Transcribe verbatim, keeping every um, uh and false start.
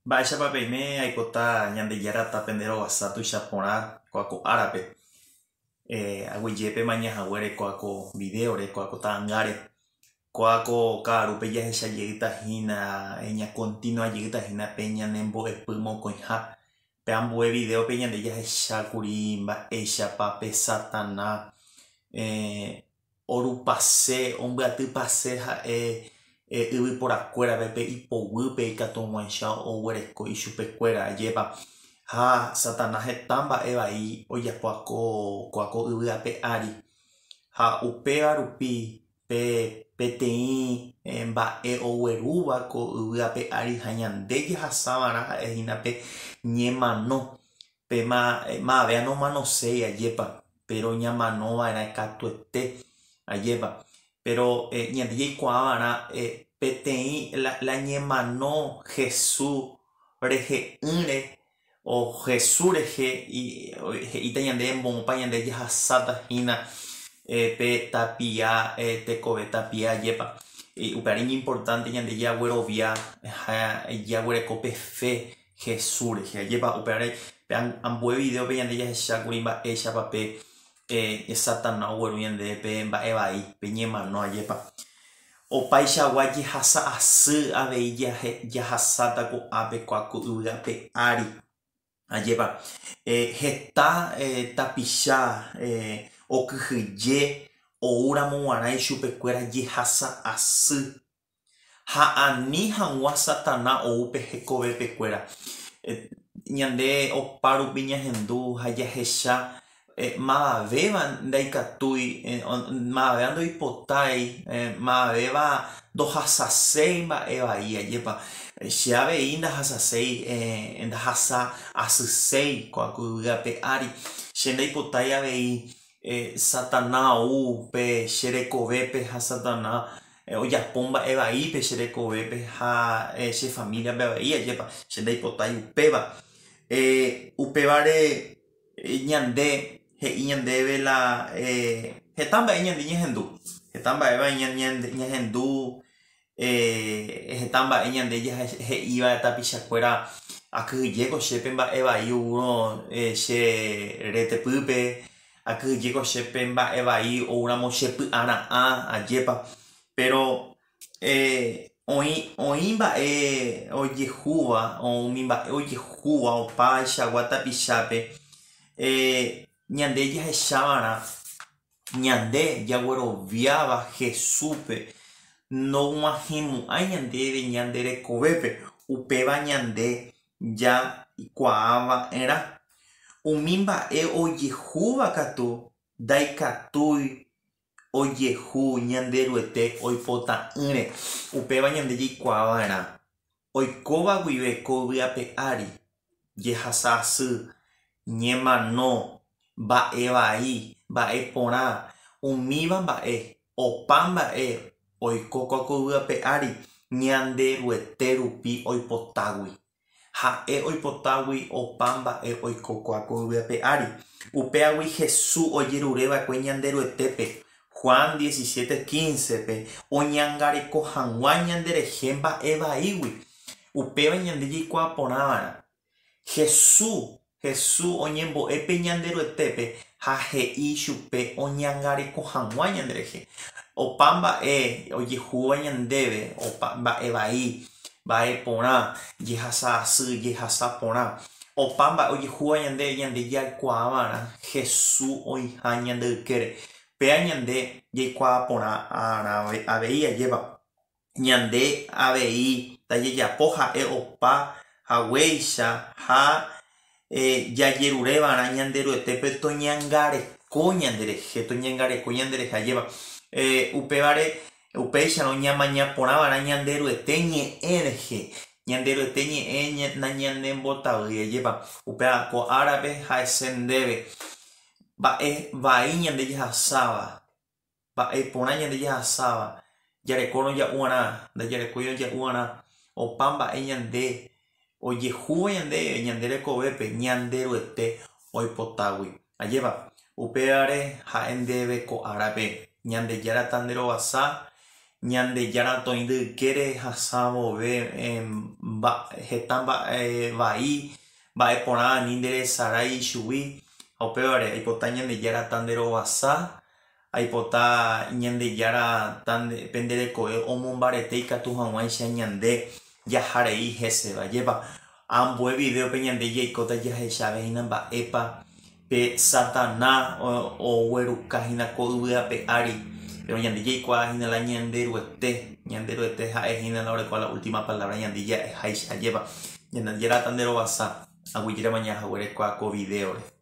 Mba'éichapapeime aipota ñandejárata pendero guasa tuichaporã ko'áko árape. Eh, aguyjépe mañahaguére ko'áko videore, ko'áko ta'ãngáre, ko'áko ka'arúpe jahechajeýtahína eh, continua jeýtahína pe ñanembo'epy mokõiha pe ambue videópe ñande jahechákuri mba'éichapa pe Satanás eh, orupase, ombyatypase ha'e eh, yvyporakuérape pe ipoguýpe ikatu og̃uahẽcha oguereko ichupekuéra ajépa. Ha Satanás heta mba'e vai ojapo'ako ko'áko yvy ári. Ha upéva rupi pe peteĩ eh, mba'e oguerúva ko yvy ári ha ñande jahasávara ha'ehína pe ñemano pe mavea nomanoséi ajépa, pero ñamanova'erã katuete ajépa. Pero eh, ñande jaikuaávara eh, peteĩ la, la ñemano Jesús rehe'ỹre o Jesús rehe he'íta ñande mbópa ñande jahasátahína eh, pe tapia eh, tekove tapia ajépa. Y upe ári importante ñande jaguerovia ha jaguereko pe fe Jesús rehe ajépa. Upe ári pe ambue videópe ñande jahechákuri mba'éichapa pe eh, Satanás ogueru ñande pe mba'e vai pe ñemano ajépa. Opaichagua jehasa asy avei jahasáta ko'ápe ko'áko yvy'ápe ári ajépa. Eh, heta eh, tapicha eh, okyhyje oúramo g̃uarã ichupekuéra jehasa asy. Ha ani hag̃ua Satanás oúpe hekovépekuéra. Eh, ñande opa rupi ñahendu ha jahecha eh, mavavéva ndaikatúi, eh, mavavéva ndoipotái, eh, mavavéva ndohasaséi mba'e vai ajépa. Che avei ndahasaséi eh, ndahasa asyséi ko'áko yvy'ápe ári. Che ndaipotái avei eh, Satanás ou pe cherekovépe ha Satanás eh, ojapo mba'e vaípe cherekovépe ha eh, che familiape avei ajépa. Che ndaipotái upéva. Eh, upévare eh, ñande he'i ñandéve la eh, heta mba'e ñande ñahendu. Heta mba'éva ñande ñahendu eh, heta mba'e ñande he'íva tapichakuéra akyhyjéko chépe mba'e vai oúrõ eh, che retepýpe, akyhyjéko chépe mba'e vai oúramo chepy'ara'ã ajépa. Pero eh, oĩ oĩ mba'e ojehúva o umi mba'e ojehúva opaichagua tapichápe eh, ñande jahechava'erã ñande jagueroviáva Jesúspe nog̃uahẽmo'ãi ñandéve ñande rekovépe upéva ñande jaikuaava'erã. Umi mba'e ojehúva katu ndaikatúi ojehu ñande ryete oipota'ỹre. Upéva ñande jaikuaava'erã oikóva guive ko yvy'ápe ári jehasa asy, ñemano, mba'e vai, mba'e porã, umíva mba'e, opa mba'e oiko ko'áko yvy'ápe ári ñande ryete rupi oipotágui. Ha'e oipotágui opa mba'e oiko ko'áko yvy'ápe ári. Upévagui Jesús ojerureva'ekue ñande ryetépe. Juan diecisiete quince pe oñangareko hag̃ua ñanderehe mba'e vaígui. Upéva ñande jaikuaa porãva'erã Jesús Jesús oñembo'e pe ñande ryetépe ha he'i chupe oñangareko hag̃ua ñanderehe. Opa mba'e ojehúva ñandéve, opa mba'e vai, mba'e porã, jehasa asy, jehasa porã. Opa mba'e ojehúva ñande ñande jaikuaava'erã Jesús oĩha ñande ykére. Péa ñande jaikuaa porã avei ajépa. Ñande avei tajejapo ha'e opa haguéicha ha eh, jajerureva'erã ñande ryetépe toñangareko ñanderehe, toñangareko ñanderehe ajépa. Eh, upévare upéicharõ ñamaña porãva'erã ñande ryete ñe'ẽ rehe, ñande ryete ñe'ẽ nañanembotavy ajépa. Upéva ko árape ha'ese ndéve mba'e vai ñande jahasáva, mba'e porã ñande jahasáva, jarekórõ ja'u'arã, ndajarekói oja'u'arã, opa mba'e ñande ojehúva ñande ñande rekovépe ñande ryete oipotágui ajépa. Upévare ha'e ndéve ko árape ñande járata nderovasa ñande jára toindykére hasa vove heta vai mba'e porã ani nderesarái ichugui ha upévare aipota ñandejára tanderovasa aipota ñandejára penderekove omombarete ikatu hag̃uáicha ñande jaharei hesevajépa ambue videope ñande jaikóta jahechávehína mba'épa pe Satana oguerukahína ko yvyape ári pero ñande jaikuaahína la ñanderuete ñanderuete ha'ehína la orekua la última palabra ñande jahechajépa ñandejára tanderovasa aguyjéra mañahaguére ko video